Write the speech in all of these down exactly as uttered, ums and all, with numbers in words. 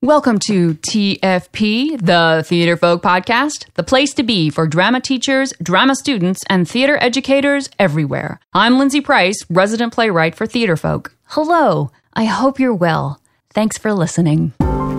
Welcome to T F P, the Theater Folk Podcast, the place to be for drama teachers, drama students, and theater educators everywhere. I'm Lindsay Price, resident playwright for Theater Folk. Hello, I hope you're well. Thanks for listening.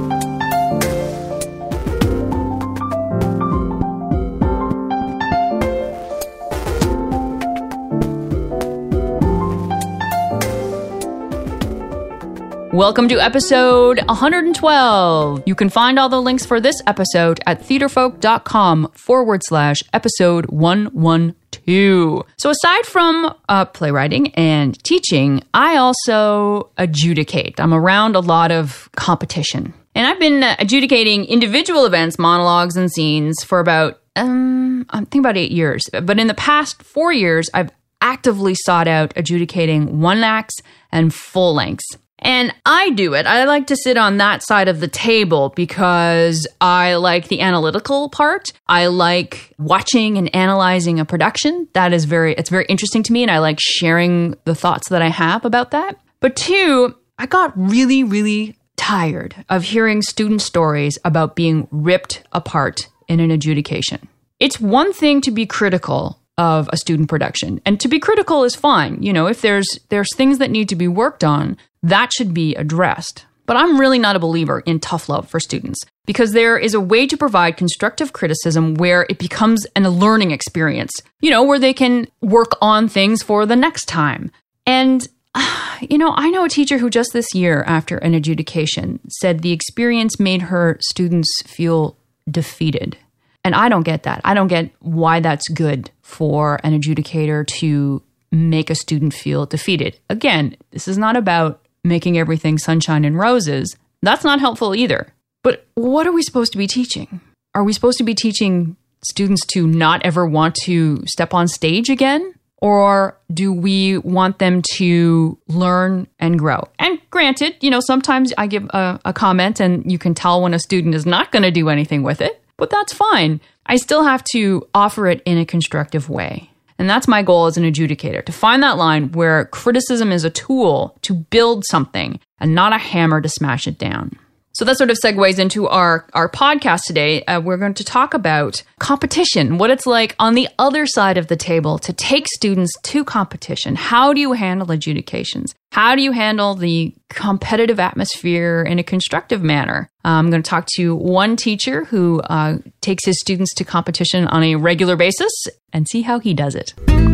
Welcome to episode one hundred twelve. You can find all the links for this episode at theaterfolk.com forward slash episode one twelve. So aside from uh, playwriting and teaching, I also adjudicate. I'm around a lot of competition. And I've been uh, adjudicating individual events, monologues, and scenes for about, um, I think about eight years. But in the past four years, I've actively sought out adjudicating one acts and full lengths. And I do it. I like to sit on that side of the table because I like the analytical part. I like watching and analyzing a production. That is very, it's very interesting to me, and I like sharing the thoughts that I have about that. But two, I got really, really tired of hearing student stories about being ripped apart in an adjudication. It's one thing to be critical of a student production, and to be critical is fine. You know, if there's there's things that need to be worked on, that should be addressed. But I'm really not a believer in tough love for students, because there is a way to provide constructive criticism where it becomes an, a learning experience, you know, where they can work on things for the next time. And, uh, you know, I know a teacher who just this year after an adjudication said the experience made her students feel defeated. And I don't get that. I don't get why that's good for an adjudicator to make a student feel defeated. Again, this is not about making everything sunshine and roses. That's not helpful either. But what are we supposed to be teaching? Are we supposed to be teaching students to not ever want to step on stage again? Or do we want them to learn and grow? And granted, you know, sometimes I give a, a comment and you can tell when a student is not going to do anything with it. But that's fine. I still have to offer it in a constructive way. And that's my goal as an adjudicator, to find that line where criticism is a tool to build something and not a hammer to smash it down. So that sort of segues into our, our podcast today. Uh, we're going to talk about competition, what it's like on the other side of the table to take students to competition. How do you handle adjudications? How do you handle the competitive atmosphere in a constructive manner? Uh, I'm going to talk to one teacher who uh, takes his students to competition on a regular basis and see how he does it.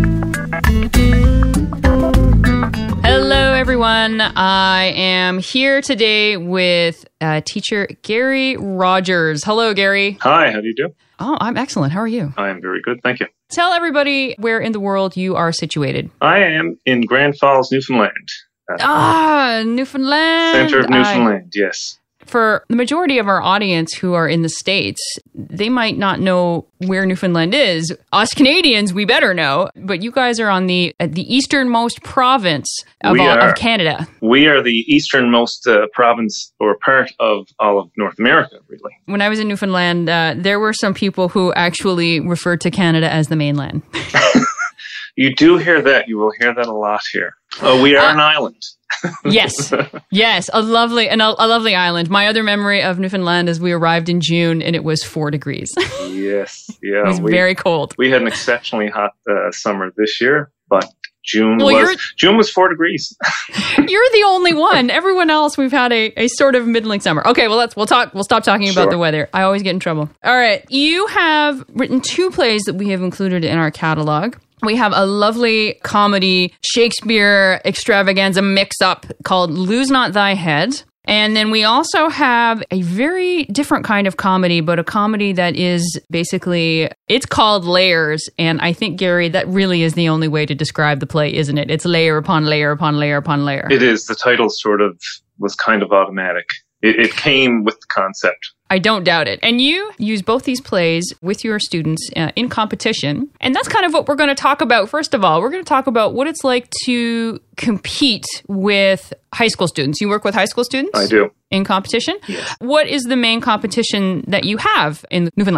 Hello, everyone. I am here today with uh, teacher Gary Rogers. Hello, Gary. Hi, how do you do? Oh, I'm excellent. How are you? I am very good, thank you. Tell everybody where in the world you are situated. I am in Grand Falls, Newfoundland. Uh, ah, Newfoundland. Center of Newfoundland, I, yes. For the majority of our audience who are in the States, they might not know where Newfoundland is. Us Canadians, we better know. But you guys are on the uh, the easternmost province of, all, are, of Canada. We are the easternmost uh, province or part of all of North America, really. When I was in Newfoundland, uh, there were some people who actually referred to Canada as the mainland. You do hear that. You will hear that a lot here. Oh, we are uh, an island. Yes. Yes. A lovely, and a, a lovely island. My other memory of Newfoundland is we arrived in June and it was four degrees. Yes. Yeah. It was we, very cold. We had an exceptionally hot uh, summer this year, but June well, was June was four degrees. You're the only one. Everyone else, we've had a, a sort of middling summer. Okay, well let's we'll talk. We'll stop talking about sure. the weather. I always get in trouble. All right, you have written two plays that we have included in our catalog. We have a lovely comedy Shakespeare extravaganza mix-up called Lose Not Thy Head. And then we also have a very different kind of comedy, but a comedy that is basically, it's called Layers. And I think, Gary, that really is the only way to describe the play, isn't it? It's layer upon layer upon layer upon layer. It is. The title sort of was kind of automatic. It, it came with the concept. I don't doubt it. And you use both these plays with your students uh, in competition. And that's kind of what we're going to talk about. First of all, we're going to talk about what it's like to compete with high school students. You work with high school students? I do. In competition? Yes. What is the main competition that you have in Newfoundland?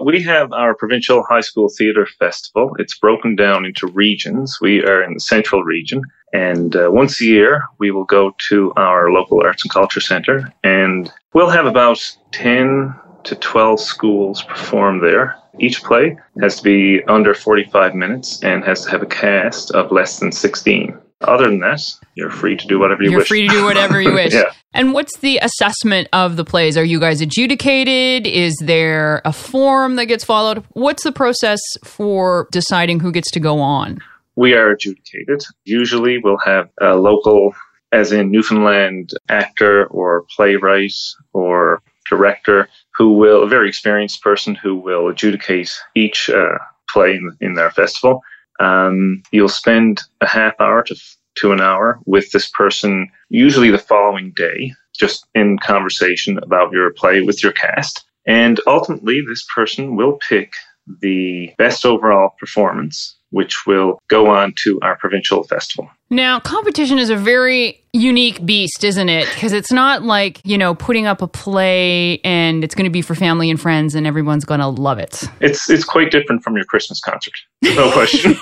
we have our Provincial High School Theatre Festival. It's broken down into regions. We are in the central region, and uh, once a year we will go to our local arts and culture centre, and we'll have about ten to twelve schools perform there. Each play has to be under forty-five minutes and has to have a cast of less than sixteen. Other than that, you're free to do whatever you you're wish. You're free to do whatever you wish. Yeah. And what's the assessment of the plays? Are you guys adjudicated? Is there a form that gets followed? What's the process for deciding who gets to go on? We are adjudicated. Usually we'll have a local, as in Newfoundland, actor or playwright or director who will, a very experienced person who will adjudicate each uh, play in, in their festival. Um, you'll spend a half hour to, to an hour with this person, usually the following day, just in conversation about your play with your cast. And ultimately, this person will pick the best overall performance, which will go on to our provincial festival. Now, competition is a very unique beast, isn't it? Because it's not like, you know, putting up a play and it's going to be for family and friends and everyone's going to love it. It's it's quite different from your Christmas concert. No question.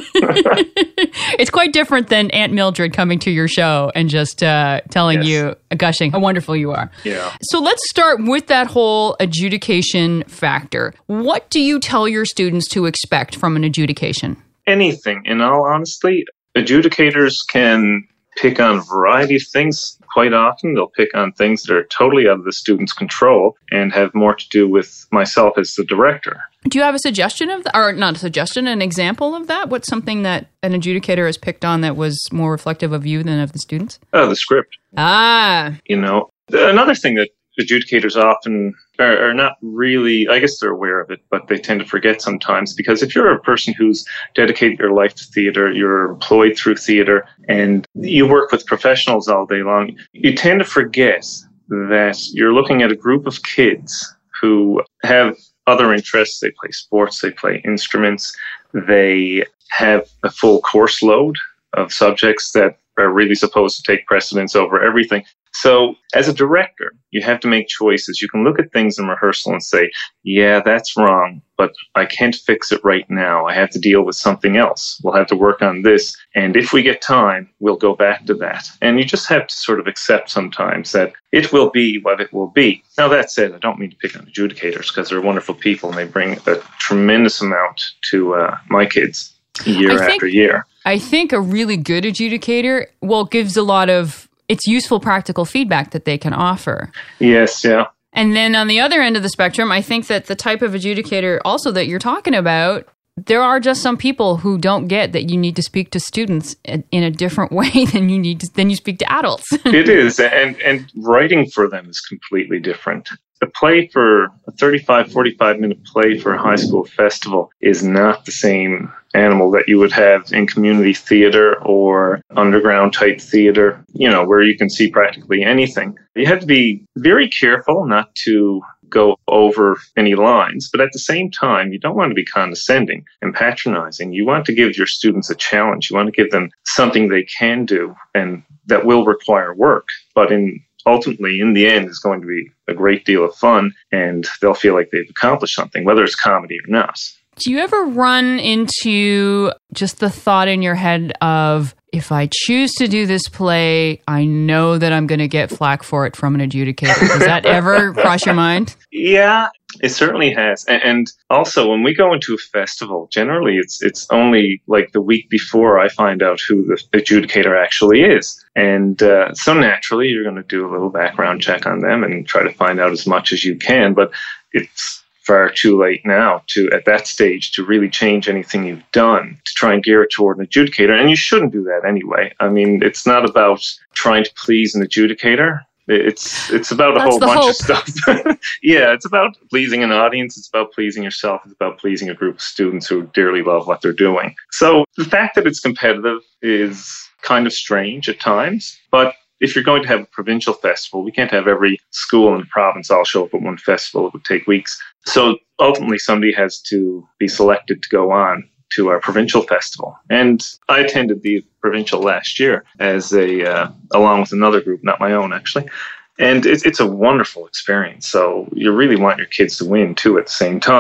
It's quite different than Aunt Mildred coming to your show and just uh, telling yes. you, gushing, how wonderful you are. Yeah. So let's start with that whole adjudication factor. What do you tell your students to expect from an adjudication? Anything, in all honesty. Adjudicators can pick on a variety of things. Quite often, they'll pick on things that are totally out of the student's control and have more to do with myself as the director. Do you have a suggestion of that? Or not a suggestion, an example of that? What's something that an adjudicator has picked on that was more reflective of you than of the students? Oh, the script. Ah. You know, another thing that adjudicators often are, are not really, I guess they're aware of it, but they tend to forget sometimes, because if you're a person who's dedicated your life to theatre, you're employed through theatre, and you work with professionals all day long, you tend to forget that you're looking at a group of kids who have other interests. They play sports, they play instruments, they have a full course load of subjects that are really supposed to take precedence over everything. So as a director, you have to make choices. You can look at things in rehearsal and say, yeah, that's wrong, but I can't fix it right now. I have to deal with something else. We'll have to work on this. And if we get time, we'll go back to that. And you just have to sort of accept sometimes that it will be what it will be. Now, that said, I don't mean to pick on adjudicators, because they're wonderful people and they bring a tremendous amount to uh, my kids year I think, after year. I think a really good adjudicator, well, gives a lot of, it's useful practical feedback that they can offer. Yes, yeah. And then on the other end of the spectrum, I think that the type of adjudicator also that you're talking about, there are just some people who don't get that you need to speak to students in a different way than you need to, than you speak to adults. It is, and and writing for them is completely different. A play for a thirty-five, forty-five minute play for a high school festival is not the same animal that you would have in community theater or underground type theater, you know, where you can see practically anything. You have to be very careful not to go over any lines, but at the same time, you don't want to be condescending and patronizing. You want to give your students a challenge. You want to give them something they can do and that will require work, but in ultimately, in the end, is going to be a great deal of fun, and they'll feel like they've accomplished something, whether it's comedy or not. Do you ever run into just the thought in your head of, if I choose to do this play, I know that I'm going to get flack for it from an adjudicator? Does that ever cross your mind? Yeah, it certainly has. And also, when we go into a festival, generally it's it's only like the week before I find out who the adjudicator actually is. And uh, so naturally, you're going to do a little background check on them and try to find out as much as you can. But it's far too late now to, at that stage, to really change anything you've done to try and gear it toward an adjudicator. And you shouldn't do that anyway. I mean, it's not about trying to please an adjudicator. It's it's about a That's whole bunch hope. of stuff. Yeah, it's about pleasing an audience. It's about pleasing yourself. It's about pleasing a group of students who dearly love what they're doing. So the fact that it's competitive is kind of strange at times, but if you're going to have a provincial festival, we can't have every school in the province all show up at one festival. It would take weeks. So ultimately, somebody has to be selected to go on to our provincial festival. And I attended the provincial last year as a, uh, along with another group, not my own actually. And it's, it's a wonderful experience. So you really want your kids to win too at the same time.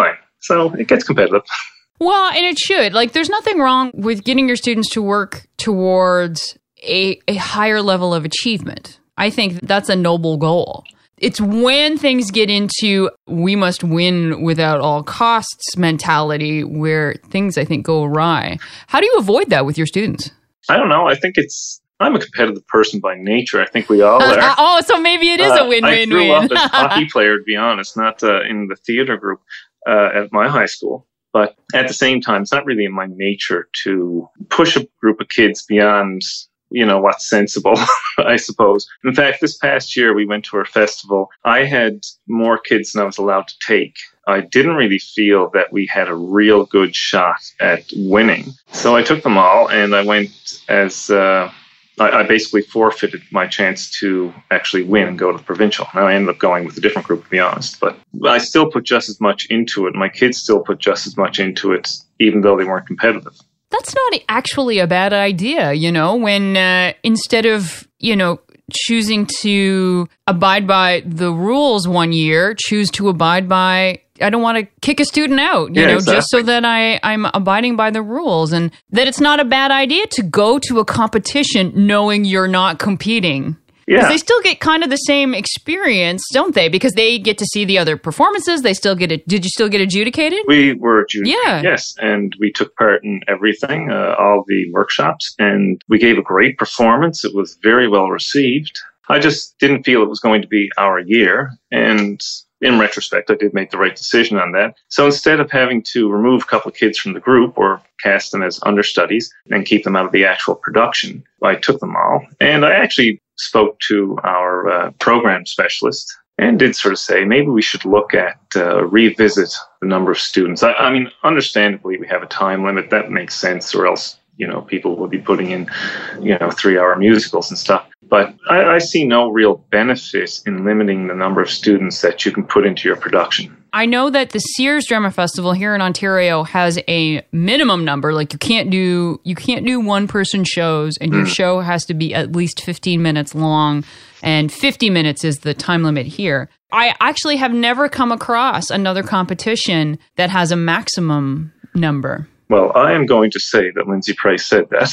So it gets competitive. Well, and it should. Like, there's nothing wrong with getting your students to work towards a, a higher level of achievement. I think that's a noble goal. It's when things get into we must win without all costs mentality where things, I think, go awry. How do you avoid that with your students? I don't know. I think it's, I'm a competitive person by nature. I think we all are. Oh, so maybe it is uh, a win-win-win. I grew up as a hockey player, to be honest, not uh, in the theater group uh, at my high school. But at the same time, it's not really in my nature to push a group of kids beyond, you know, what's sensible, I suppose. In fact, this past year, we went to our festival. I had more kids than I was allowed to take. I didn't really feel that we had a real good shot at winning. So I took them all, and I went as... Uh, I, I basically forfeited my chance to actually win and go to the provincial. Now, I ended up going with a different group, to be honest. But I still put just as much into it. My kids still put just as much into it, even though they weren't competitive. That's not actually a bad idea, you know, when uh, instead of, you know, choosing to abide by the rules one year, choose to abide by, I don't want to kick a student out, you yeah, know, exactly. just so that I, I'm abiding by the rules, and that it's not a bad idea to go to a competition knowing you're not competing. Because Yeah. they still get kind of the same experience, don't they? Because they get to see the other performances. They still get it. Did you still get adjudicated? We were adjudicated, Yeah. yes. And we took part in everything, uh, all the workshops, and we gave a great performance. It was very well received. I just didn't feel it was going to be our year. And in retrospect, I did make the right decision on that. So instead of having to remove a couple of kids from the group or cast them as understudies and keep them out of the actual production, I took them all. And I actually spoke to our uh, program specialist and did sort of say, maybe we should look at uh, revisit the number of students. I, I mean, understandably, we have a time limit. That makes sense, or else, you know, people would be putting in, you know, three-hour musicals and stuff. But I, I see no real benefit in limiting the number of students that you can put into your production. I know that the Sears Drama Festival here in Ontario has a minimum number. Like you can't do you can't do one person shows, and your mm. show has to be at least fifteen minutes long, and fifty minutes is the time limit here. I actually have never come across another competition that has a maximum number. Well, I am going to say that Lindsay Price said that.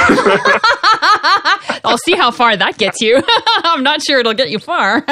I'll see how far that gets you. I'm not sure it'll get you far.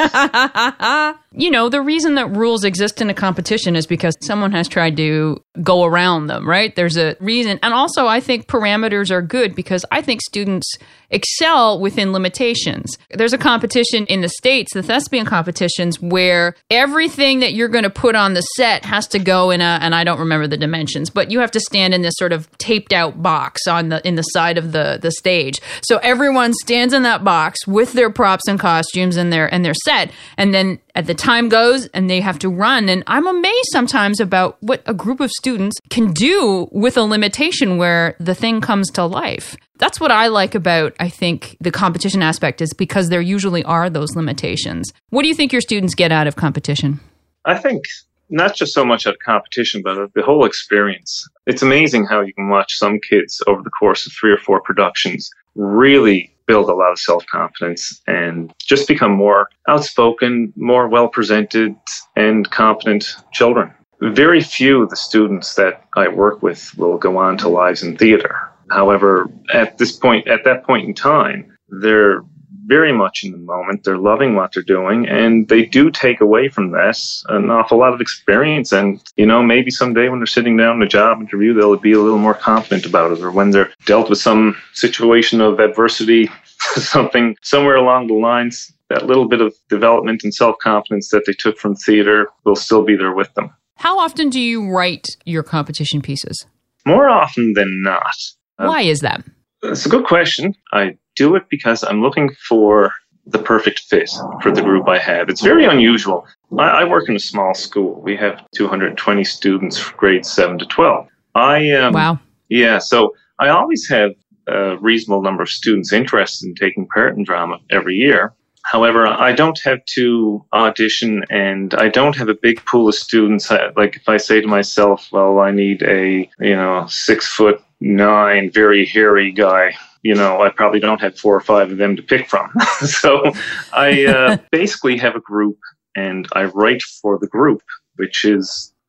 You know, the reason that rules exist in a competition is because someone has tried to go around them, right? There's a reason. And also, I think parameters are good because I think students excel within limitations. There's a competition in the States, the thespian competitions, where everything that you're going to put on the set has to go in a, and I don't remember the dimensions, but you have to stand in this sort of taped out box on the in the side of the, the stage. So everyone stands in that box with their props and costumes and their and their set. And then at the time goes and they have to run. And I'm amazed sometimes about what a group of students can do with a limitation where the thing comes to life. That's what I like about, I think, the competition aspect is because there usually are those limitations. What do you think your students get out of competition? I think not just so much out of competition, but the whole experience. It's amazing how you can watch some kids over the course of three or four productions really build a lot of self-confidence and just become more outspoken, more well-presented and competent children. Very few of the students that I work with will go on to lives in theater. However, at this point, at that point in time, they're very much in the moment. They're loving what they're doing, and they do take away from that an awful lot of experience. And, you know, maybe someday when they're sitting down in a job interview, they'll be a little more confident about it. Or when they're dealt with some situation of adversity, something somewhere along the lines, that little bit of development and self-confidence that they took from theater will still be there with them. How often do you write your competition pieces? More often than not. Why is that? It's a good question. I do it because I'm looking for the perfect fit for the group I have. It's very unusual. I, I work in a small school. We have two hundred twenty students from grades seven to twelve. I um, Wow. Yeah, so I always have a reasonable number of students interested in taking part in drama every year. However, I don't have to audition, and I don't have a big pool of students. Like if I say to myself, well, I need a, you know, six foot nine, very hairy guy, you know, I probably don't have four or five of them to pick from. So I uh, basically have a group and I write for the group, which is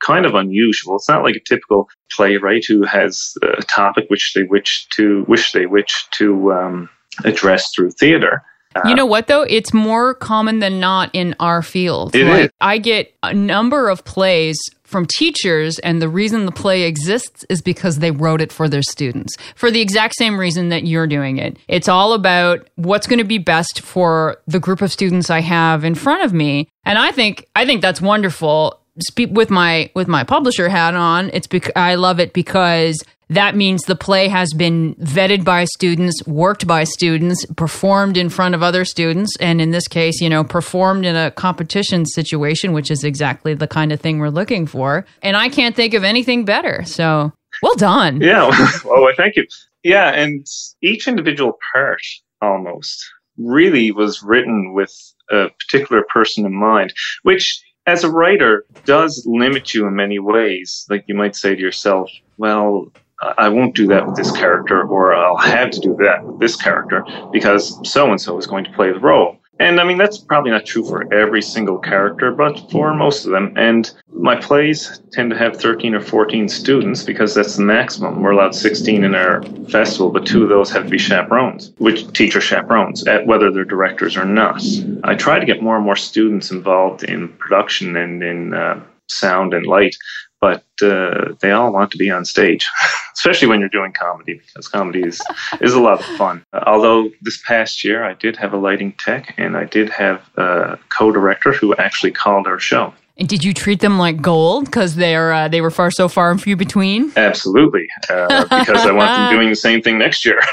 kind of unusual. It's not like a typical playwright who has a topic which they wish to wish they wish to um, address through theater. Uh, you know what, though? It's more common than not in our field. It like, is. I get a number of plays from teachers, and the reason the play exists is because they wrote it for their students, for the exact same reason that you're doing it. It's all about what's going to be best for the group of students I have in front of me. And I think I think that's wonderful. Spe- with my with my publisher hat on, it's bec- I love it because that means the play has been vetted by students, worked by students, performed in front of other students, and in this case, you know, performed in a competition situation, which is exactly the kind of thing we're looking for. And I can't think of anything better. So, well done. Yeah. Oh, thank you. Yeah, and each individual part almost really was written with a particular person in mind, which as a writer does limit you in many ways. Like you might say to yourself, well, I won't do that with this character, or I'll have to do that with this character because so-and-so is going to play the role. And I mean, that's probably not true for every single character, but for most of them. And my plays tend to have thirteen or fourteen students because that's the maximum. We're allowed sixteen in our festival, but two of those have to be chaperones, which teacher chaperones, at whether they're directors or not. I try to get more and more students involved in production and in uh, sound and light, but uh, they all want to be on stage, especially when you're doing comedy, because comedy is, is a lot of fun. Uh, although this past year I did have a lighting tech and I did have a co-director who actually called our show. And did you treat them like gold because they're uh, they were far so far and few between? Absolutely, uh, because I want them doing the same thing next year.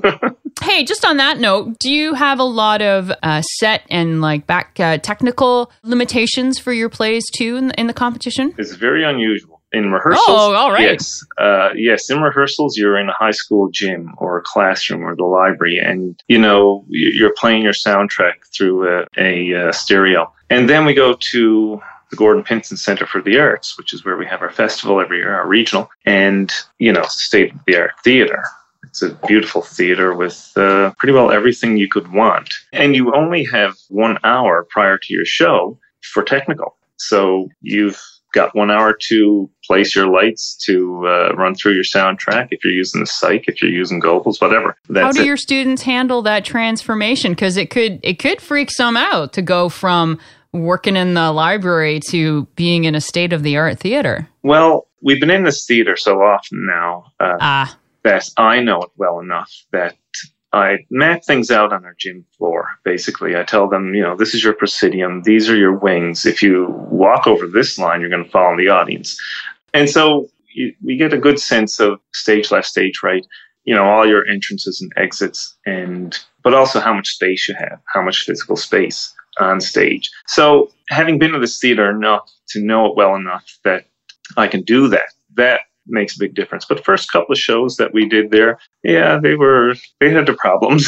Hey, just on that note, do you have a lot of uh, set and like back uh, technical limitations for your plays too in the, in the competition? It's very unusual. In rehearsals, oh, all right. yes, uh, yes. In rehearsals, you're in a high school gym or a classroom or the library, and you know you're playing your soundtrack through a, a, a stereo. And then we go to the Gordon Pinson Center for the Arts, which is where we have our festival every year, our regional, and you know, state-of-the-art theater. It's a beautiful theater with uh, pretty well everything you could want. And you only have one hour prior to your show for technical. So you've got one hour to place your lights, to uh, run through your soundtrack, if you're using the Psych, if you're using Goebbels, whatever. That's How do it. your students handle that transformation? Because it could it could freak some out to go from working in the library to being in a state-of-the-art theater. Well, we've been in this theater so often now uh, Ah. that I know it well enough that I map things out on our gym floor. Basically, I tell them, you know, this is your presidium. These are your wings. If you walk over this line, you're going to fall in the audience. And so you, we get a good sense of stage left, stage right, you know, all your entrances and exits, and but also how much space you have, how much physical space on stage. So having been to this theater enough to know it well enough that I can do that, that makes a big difference. But the first couple of shows that we did there, yeah, they were, they had their problems,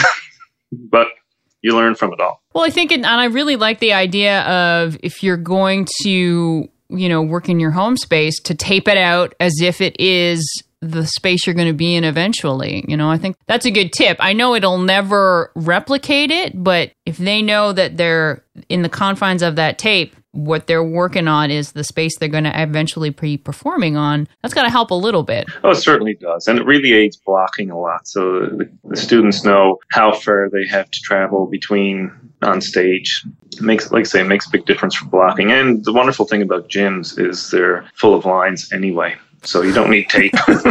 but you learn from it all. Well, I think, it, and I really like the idea of if you're going to, you know, work in your home space, to tape it out as if it is the space you're going to be in eventually. You know, I think that's a good tip. I know it'll never replicate it, but if they know that they're in the confines of that tape, what they're working on is the space they're going to eventually be performing on, that's got to help a little bit. Oh, it certainly does. And it really aids blocking a lot. So the, the students know how far they have to travel between on stage. It makes, like I say, it makes a big difference for blocking. And the wonderful thing about gyms is they're full of lines anyway. So you don't need tape. Use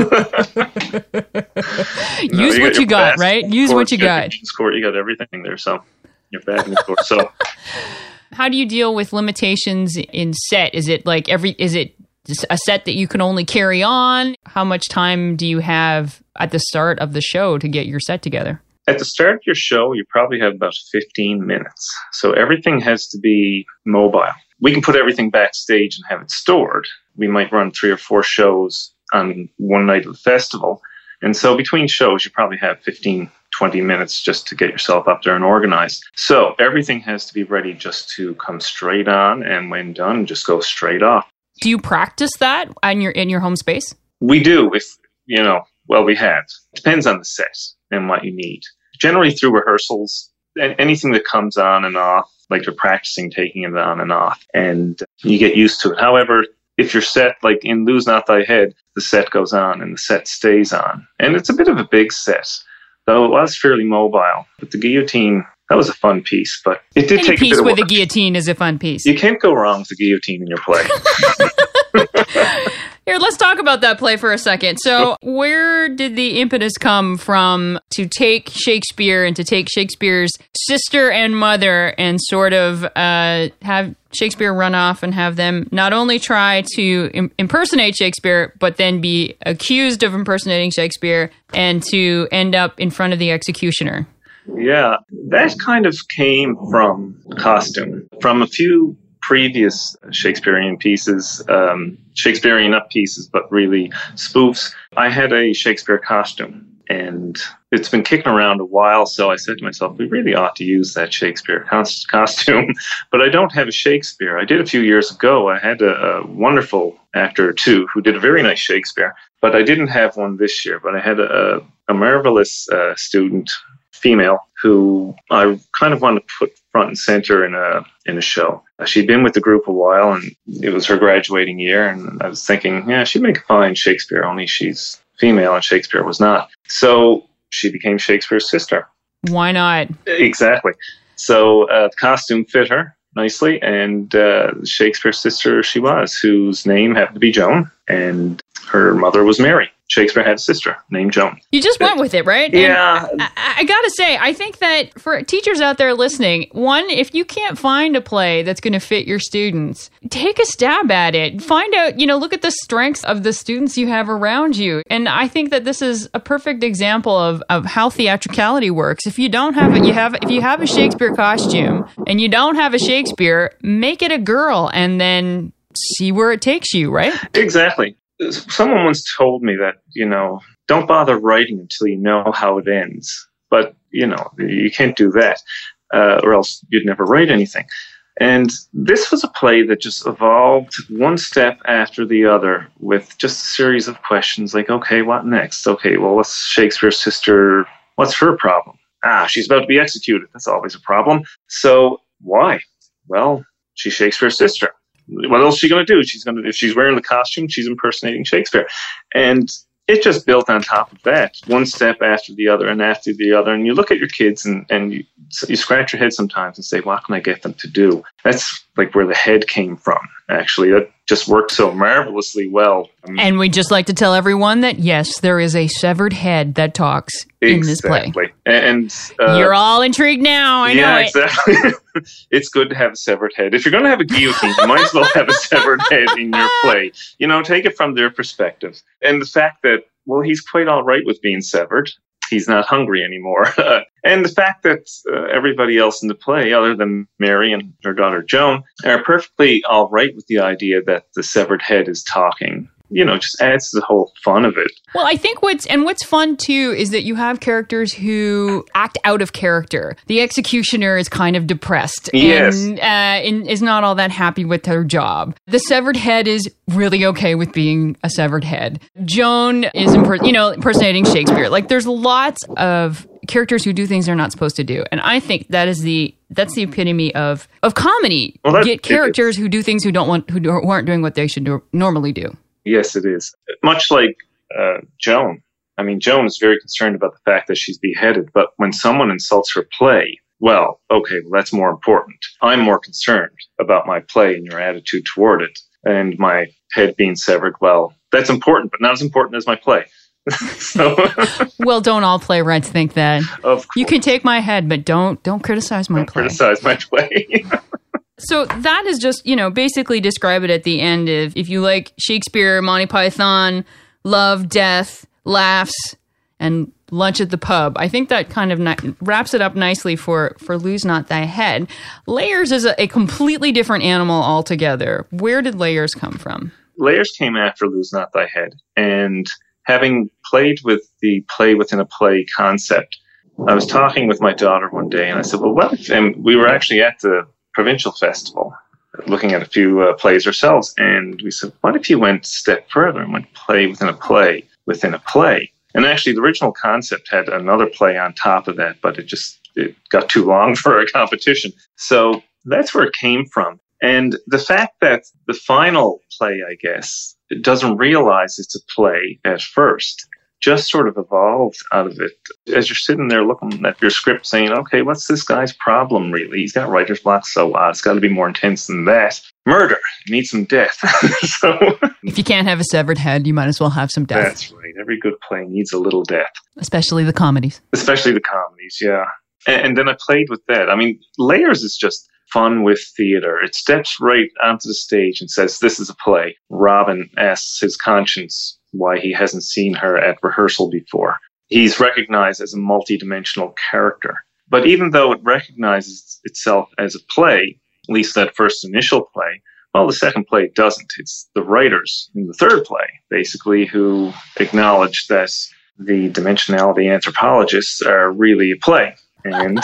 no, you what you got, right? Use court, what you got. Court, you got everything there. So you're back in the court. So how do you deal with limitations in set? Is it like every, is it a set that you can only carry on? How much time do you have at the start of the show to get your set together? At the start of your show, you probably have about fifteen minutes. So everything has to be mobile. We can put everything backstage and have it stored. We might run three or four shows on one night of the festival. And so between shows, you probably have fifteen, twenty minutes just to get yourself up there and organized. So everything has to be ready just to come straight on, and when done, just go straight off. Do you practice that in your in your home space? We do, if, you know, well, we have. It depends on the set and what you need. Generally through rehearsals, anything that comes on and off, like you're practicing taking it on and off, and you get used to it. However, if you're set, like in Lose Not Thy Head, the set goes on and the set stays on. And it's a bit of a big set, though it was fairly mobile. But the guillotine, that was a fun piece, but it did Any take a bit piece of with work. a guillotine is a fun piece. You can't go wrong with the guillotine in your play. Here, let's talk about that play for a second. So, where did the impetus come from to take Shakespeare and to take Shakespeare's sister and mother and sort of uh, have Shakespeare run off and have them not only try to im- impersonate Shakespeare, but then be accused of impersonating Shakespeare and to end up in front of the executioner? Yeah, that kind of came from costume, from a few previous Shakespearean pieces, um, Shakespearean up pieces, but really spoofs. I had a Shakespeare costume, and it's been kicking around a while, so I said to myself, we really ought to use that Shakespeare cos- costume, but I don't have a Shakespeare. I did a few years ago. I had a, a wonderful actor, too, who did a very nice Shakespeare, but I didn't have one this year, but I had a, a marvelous uh, student, female, who I kind of wanted to put front and center in a in a show. Uh, she'd been with the group a while, and it was her graduating year, and I was thinking, yeah, she'd make a fine Shakespeare, only she's female and Shakespeare was not. So she became Shakespeare's sister. Why not? Exactly. So uh, the costume fit her nicely, and uh, Shakespeare's sister she was, whose name happened to be Joan, and her mother was Mary. Shakespeare had a sister named Joan. You just went with it, right? Yeah. And I, I gotta say, I think that for teachers out there listening, one, if you can't find a play that's going to fit your students, take a stab at it. Find out, you know, look at the strengths of the students you have around you. And I think that this is a perfect example of, of how theatricality works. If you don't have it, you have, if you have a Shakespeare costume and you don't have a Shakespeare, make it a girl and then see where it takes you, right? Exactly. Someone once told me that, you know, don't bother writing until you know how it ends. But, you know, you can't do that, uh, or else you'd never write anything. And this was a play that just evolved one step after the other with just a series of questions like, okay, what next? Okay, well, what's Shakespeare's sister? What's her problem? Ah, she's about to be executed. That's always a problem. So why? Well, she's Shakespeare's sister. What else is she going to do? She's going to, if she's wearing the costume, she's impersonating Shakespeare. And it just built on top of that, one step after the other and after the other. And you look at your kids and, and you, you scratch your head sometimes and say, what can I get them to do? That's like where the head came from, actually. That just worked so marvelously well. Um, and we just like to tell everyone that, yes, there is a severed head that talks in this play. Exactly. And uh, you're all intrigued now. I yeah, know it. Exactly. It's good to have a severed head. If you're going to have a guillotine, you might as well have a severed head in your play. You know, take it from their perspective. And the fact that, well, he's quite all right with being severed. He's not hungry anymore. And the fact that uh, everybody else in the play, other than Mary and her daughter Joan, are perfectly all right with the idea that the severed head is talking. You know, just adds to the whole fun of it. Well, I think what's, and what's fun too, is that you have characters who act out of character. The executioner is kind of depressed yes. and, uh, and is not all that happy with her job. The severed head is really okay with being a severed head. Joan is, imper- you know, impersonating Shakespeare. Like, there's lots of characters who do things they're not supposed to do. And I think that is the, that's the epitome of, of comedy. Well, that, Get characters who do things who don't want, who, do, who aren't doing what they should do, normally do. Yes, it is. Much like uh, Joan. I mean, Joan is very concerned about the fact that she's beheaded, but when someone insults her play, well, okay, well, that's more important. I'm more concerned about my play and your attitude toward it, and my head being severed. Well, that's important, but not as important as my play. so, well, don't all playwrights think that? Of course. You can take my head, but don't don't criticize my don't play. Criticize my play. So that is just, you know, basically describe it at the end of, if you like Shakespeare, Monty Python, love, death, laughs, and lunch at the pub. I think that kind of ni- wraps it up nicely for, for Lose Not Thy Head. Layers is a, a completely different animal altogether. Where did Layers come from? Layers came after Lose Not Thy Head. And having played with the play within a play concept, I was talking with my daughter one day, and I said, well, what if, and we were actually at the Provincial Festival, looking at a few uh, plays ourselves, and we said, what if you went a step further and went play within a play within a play? And actually, the original concept had another play on top of that, but it just it got too long for a competition. So that's where it came from. And the fact that the final play, I guess, doesn't realize it's a play at first, just sort of evolved out of it. As you're sitting there looking at your script saying, okay, what's this guy's problem really? He's got writer's block, so uh, it's got to be more intense than that. Murder, needs some death. So if you can't have a severed head, you might as well have some death. That's right. Every good play needs a little death. Especially the comedies. Especially the comedies, yeah. And, and then I played with that. I mean, Layers is just fun with theater. It steps right onto the stage and says, this is a play. Robin asks his conscience why he hasn't seen her at rehearsal before. He's recognized as a multidimensional character. But even though it recognizes itself as a play, at least that first initial play, well, the second play doesn't. It's the writers in the third play, basically, who acknowledge that the dimensionality anthropologists are really a play. And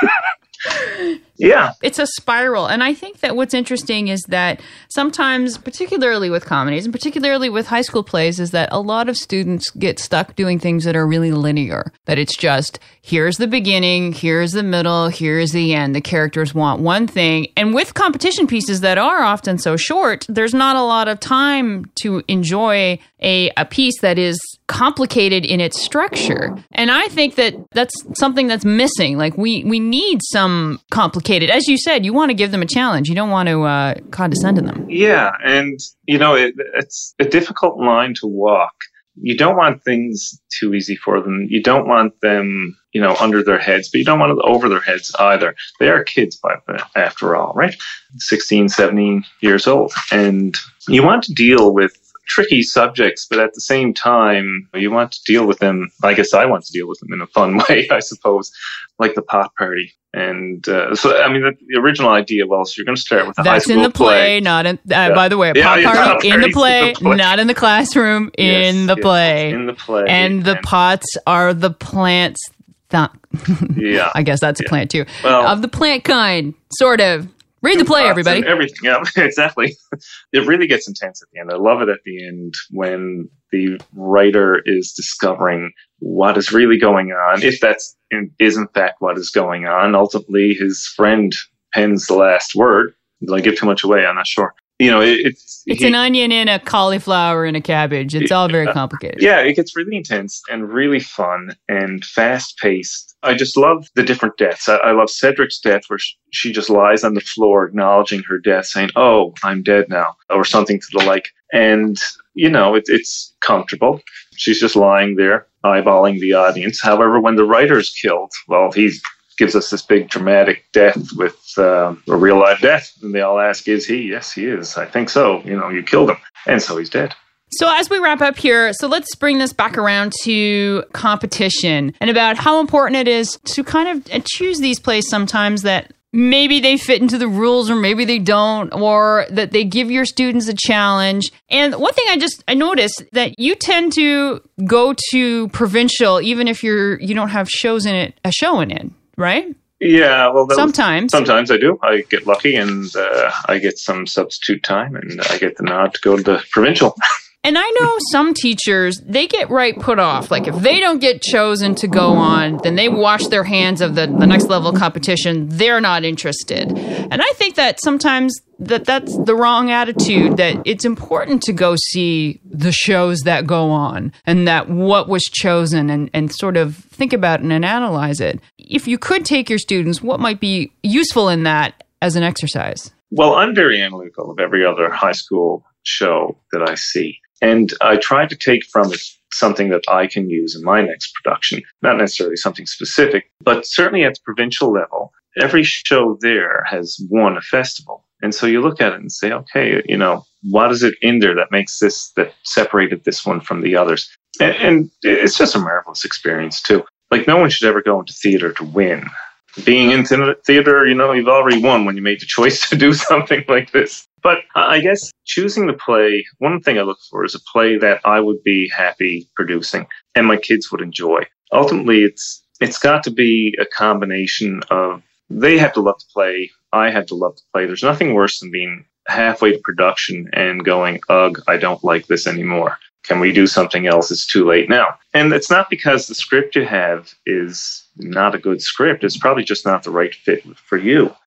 yeah. It's a spiral. And I think that what's interesting is that sometimes, particularly with comedies and particularly with high school plays, is that a lot of students get stuck doing things that are really linear. That it's just, here's the beginning, here's the middle, here's the end. The characters want one thing. And with competition pieces that are often so short, there's not a lot of time to enjoy a, a piece that is complicated in its structure. And I think that that's something that's missing. Like we, we need some complicated, as you said, you want to give them a challenge. You don't want to uh, condescend to them. Yeah. And, you know, it, it's a difficult line to walk. You don't want things too easy for them. You don't want them, you know, under their heads, but you don't want it over their heads either. They are kids, by after all, right? sixteen, seventeen years old. And you want to deal with tricky subjects, but at the same time, you want to deal with them. I guess I want to deal with them in a fun way, I suppose, like the pot party. And uh, so, I mean, the, the original idea, well, so you're going to start with a high That's school in the play, play. not in, uh, yeah. by the way, a yeah, pot yeah, party pot in the play, in the play. not in the classroom, Yes, in the yes, play. In the play. And the and, pots are the plants. Th- yeah. I guess that's yeah. a plant too. Well, of the plant kind, sort of. Read the play, everybody. Everything, yeah, exactly. It really gets intense at the end. I love it at the end when the writer is discovering what is really going on, if that's in, is in fact what is going on. Ultimately, his friend pens the last word. Did I give too much away? I'm not sure. You know, it, it's it's he, an onion and a cauliflower and a cabbage. It's all very complicated. Yeah, it gets really intense and really fun and fast paced. I just love the different deaths. I, I love Cedric's death where she, she just lies on the floor acknowledging her death, saying, "Oh, I'm dead now," or something to the like. And you know, it, it's comfortable. She's just lying there eyeballing the audience. However, when the writer's killed, well, he's gives us this big dramatic death with uh, a real live death. And they all ask, is he? Yes, he is. I think so. You know, you killed him. And so he's dead. So as we wrap up here, so let's bring this back around to competition and about how important it is to kind of choose these plays sometimes that maybe they fit into the rules or maybe they don't, or that they give your students a challenge. And one thing I just, I noticed that you tend to go to provincial even if you're, you don't have shows in it, a show in it. Right? Yeah, well, sometimes. Sometimes I do. I get lucky and uh, I get some substitute time and I get the nod to go to the provincial. And I know some teachers, they get right put off. Like if they don't get chosen to go on, then they wash their hands of the, the next level competition. They're not interested. And I think that sometimes that that's the wrong attitude, that it's important to go see the shows that go on and that what was chosen and, and sort of think about it and analyze it. If you could take your students, what might be useful in that as an exercise? Well, I'm very analytical of every other high school show that I see. And I try to take from it something that I can use in my next production. Not necessarily something specific, but certainly at the provincial level, every show there has won a festival. And so you look at it and say, okay, you know, what is it in there that makes this, that separated this one from the others? And, and it's just a marvelous experience too. Like no one should ever go into theater to win. Being in theater, you know, you've already won when you made the choice to do something like this. But I guess choosing the play, one thing I look for is a play that I would be happy producing and my kids would enjoy. Ultimately, it's it's got to be a combination of they have to love to play, I have to love to play. There's nothing worse than being halfway to production and going, ugh, I don't like this anymore. Can we do something else? It's too late now. And it's not because the script you have is not a good script. It's probably just not the right fit for you.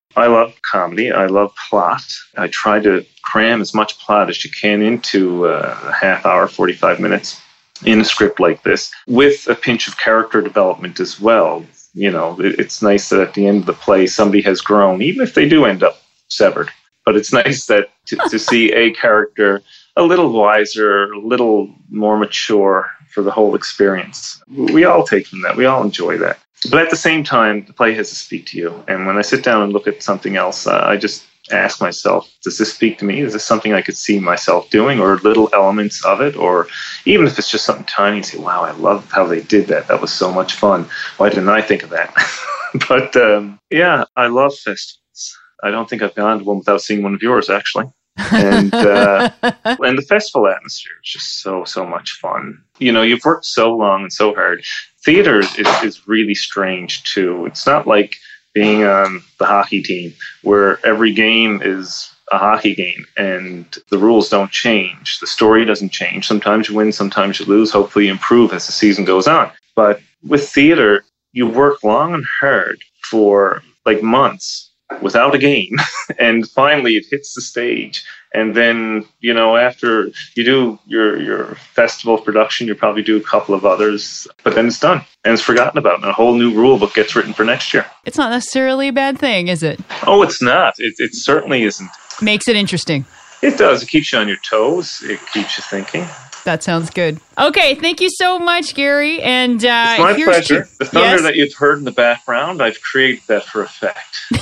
I love comedy. I love plot. I try to cram as much plot as you can into a half hour, forty-five minutes in a script like this, with a pinch of character development as well. You know, it's nice that at the end of the play, somebody has grown, even if they do end up severed. But it's nice that to, to see a character a little wiser, a little more mature for the whole experience. We all take from that. We all enjoy that. But at the same time, the play has to speak to you. And when I sit down and look at something else, uh, I just ask myself, does this speak to me? Is this something I could see myself doing, or little elements of it? Or even if it's just something tiny, you say, wow, I love how they did that. That was so much fun. Why didn't I think of that? But um, yeah, I love festivals. I don't think I've gone to one without seeing one of yours, actually. and uh, and the festival atmosphere is just so, so much fun. You know, you've worked so long and so hard. Theater is, is really strange, too. It's not like being on the hockey team where every game is a hockey game and the rules don't change. The story doesn't change. Sometimes you win, sometimes you lose. Hopefully you improve as the season goes on. But with theater, you work long and hard for like months without a game, and finally it hits the stage. And then, you know, after you do your your festival production, you probably do a couple of others, but then it's done and it's forgotten about, and a whole new rule book gets written for next year. It's not necessarily a bad thing, is it? Oh, it's not. It, it certainly isn't. Makes it interesting. It does. It keeps you on your toes. It keeps you thinking. That sounds good. Okay, thank you so much, Gary. And uh, it's my here's pleasure. To- the thunder yes? that you've heard in the background, I've created that for effect.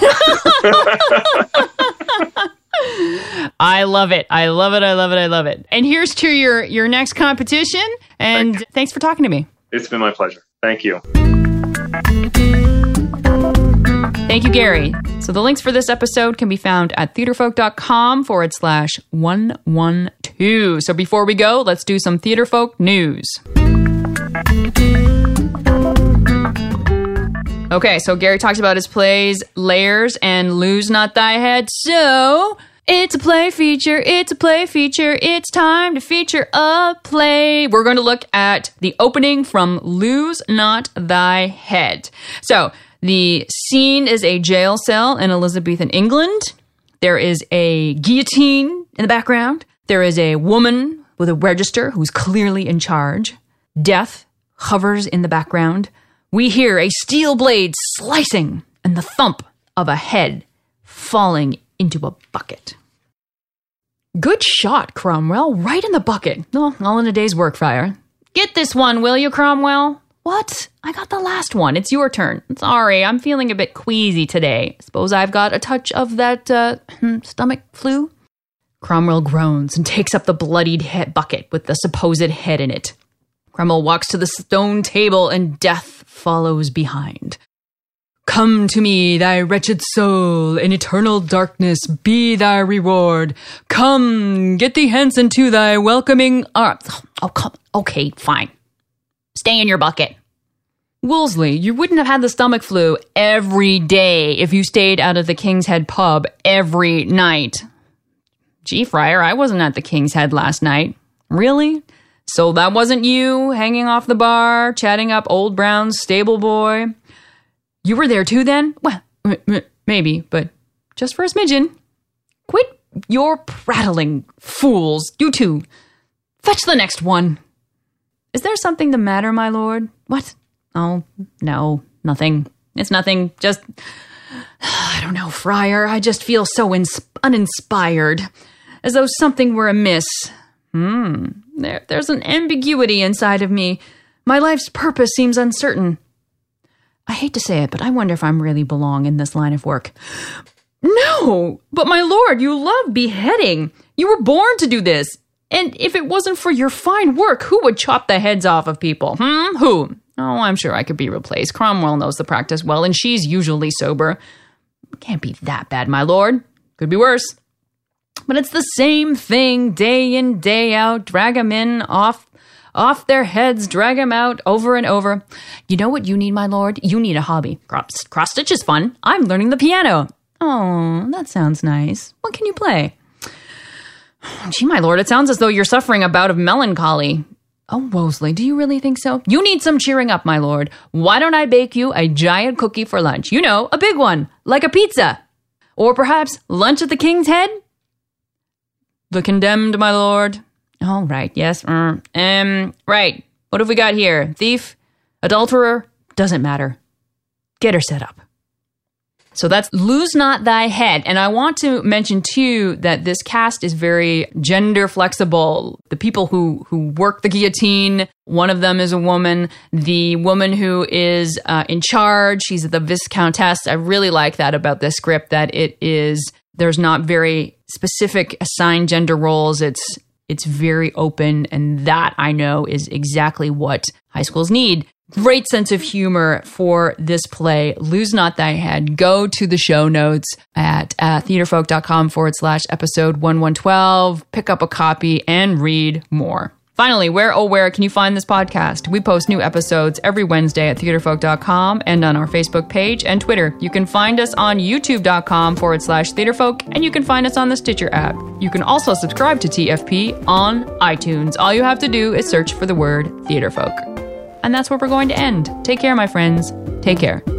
I love it. I love it. I love it. I love it. And here's to your, your next competition. And Thank thanks for talking to me. It's been my pleasure. Thank you. Thank you, Gary. So the links for this episode can be found at theaterfolk.com forward slash 112. So before we go, let's do some Theaterfolk news. Okay, so Gary talks about his plays Layers and Lose Not Thy Head. So it's a play feature. It's a play feature. It's time to feature a play. We're going to look at the opening from Lose Not Thy Head. So the scene is a jail cell in Elizabethan England. There is a guillotine in the background. There is a woman with a register who's clearly in charge. Death hovers in the background. We hear a steel blade slicing and the thump of a head falling into a bucket. Good shot, Cromwell. Right in the bucket. Oh, all in a day's work, Friar. Get this one, will you, Cromwell? What? I got the last one. It's your turn. Sorry, I'm feeling a bit queasy today. Suppose I've got a touch of that uh, stomach flu? Cromwell groans and takes up the bloodied head bucket with the supposed head in it. Cromwell walks to the stone table and death follows behind. Come to me, thy wretched soul, in eternal darkness be thy reward. Come, get thee hence into thy welcoming arms. Oh, come. Okay, fine. Stay in your bucket. Wolsey, you wouldn't have had the stomach flu every day if you stayed out of the King's Head pub every night. Gee, Friar, I wasn't at the King's Head last night. Really? So that wasn't you hanging off the bar, chatting up Old Brown's stable boy? You were there too then? Well, m- m- maybe, but just for a smidgen. Quit your prattling, fools. You two. Fetch the next one. Is there something the matter, my lord? What? Oh, no, nothing. It's nothing. Just, I don't know, Friar. I just feel so ins- uninspired. As though something were amiss. Hmm. There, there's an ambiguity inside of me. My life's purpose seems uncertain. I hate to say it, but I wonder if I'm really belong in this line of work. No, but my lord, you love beheading. You were born to do this. And if it wasn't for your fine work, who would chop the heads off of people? Hmm? Who? Oh, I'm sure I could be replaced. Cromwell knows the practice well, and she's usually sober. Can't be that bad, my lord. Could be worse. But it's the same thing day in, day out. Drag 'em in, off, off their heads, drag 'em out, over and over. You know what you need, my lord? You need a hobby. Cross, cross stitch is fun. I'm learning the piano. Oh, that sounds nice. What can you play? Gee, my lord, it sounds as though you're suffering a bout of melancholy. Oh, Wolsey, do you really think so? You need some cheering up, my lord. Why don't I bake you a giant cookie for lunch? You know, a big one, like a pizza. Or perhaps lunch at the King's Head? The Condemned, my lord. All right, yes. Mm. Um, right. What have we got here? Thief? Adulterer? Doesn't matter. Get her set up. So that's Lose Not Thy Head. And I want to mention, too, that this cast is very gender flexible. The people who, who work the guillotine, one of them is a woman. The woman who is uh, in charge, she's the Viscountess. I really like that about this script, that it is, there's not very specific assigned gender roles. It's, it's very open. And that, I know, is exactly what high schools need. Great sense of humor for this play, Lose Not Thy Head. Go to the show notes at uh, theaterfolk.com forward slash episode eleven twelve. Pick up a copy and read more. Finally, where oh where can you find this podcast? We post new episodes every Wednesday at theaterfolk dot com and on our Facebook page and Twitter. You can find us on youtube.com forward slash theaterfolk, and you can find us on the Stitcher app. You can also subscribe to T F P on iTunes. All you have to do is search for the word Theaterfolk. And that's where we're going to end. Take care, my friends. Take care.